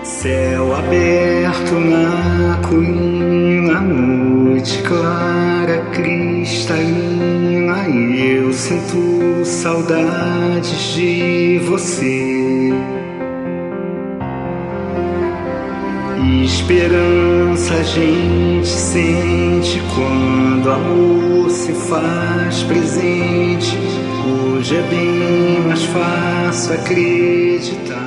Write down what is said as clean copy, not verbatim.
Céu aberto na colina, noite clara, cristalina, e eu sinto saudades de você. Esperança a gente sente quando o amor se faz presente. Hoje é bem mais fácil acreditar.